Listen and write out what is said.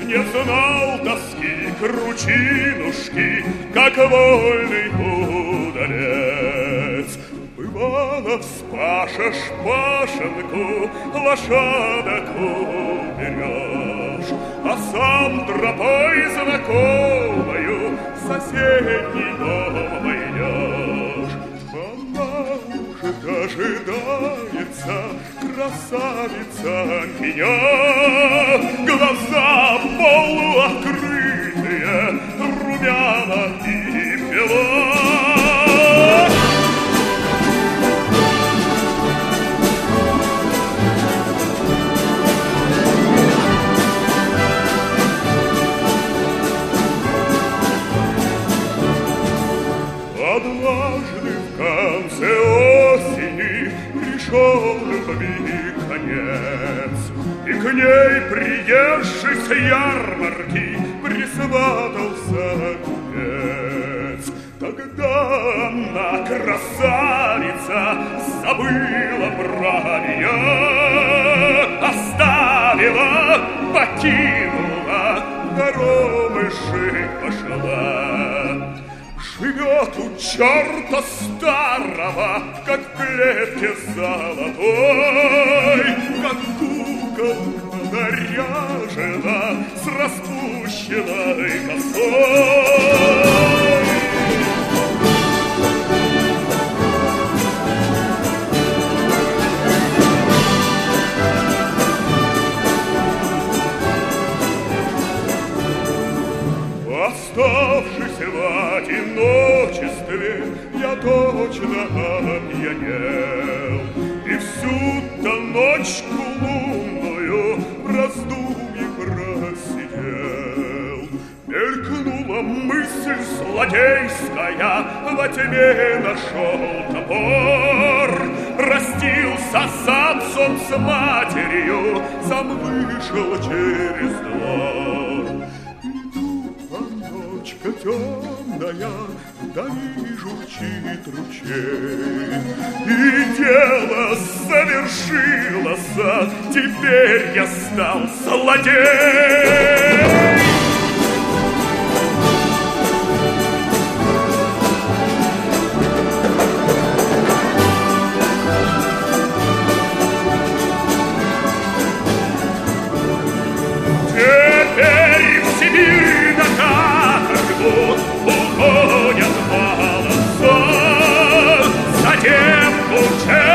Не знал тоски кручинушки, как вольный удалец. Бывало, вспашешь пашенку, лошадок уберешь, а сам тропой знакомою в соседний дом войдешь. Она уже дожидается, красавица меня, глаза полуоткрытые, румяна и пила. Однажды в конце осени пришел любви конец, и к ней, приезжий с ярмарки, присватался купец. Тогда она, красавица, забыла про меня, оставила, покинула, хоромы жить пошла. Живет у черта старого, как в клетке золотой, как куколка наряжена с распущенной косой. Оставшись в одиночестве, я точно опьянел, и всю-то ночку лунную в раздумье просидел. Мелькнула мысль злодейская, во тьме нашел топор, простился с отцом, с матерью, сам вышел через двор. Ночка темная, вдали журчит ручей, и дело совершилось, теперь я стал злодей. Теперь в Сибирь на каторгу уходят молодцом, за девку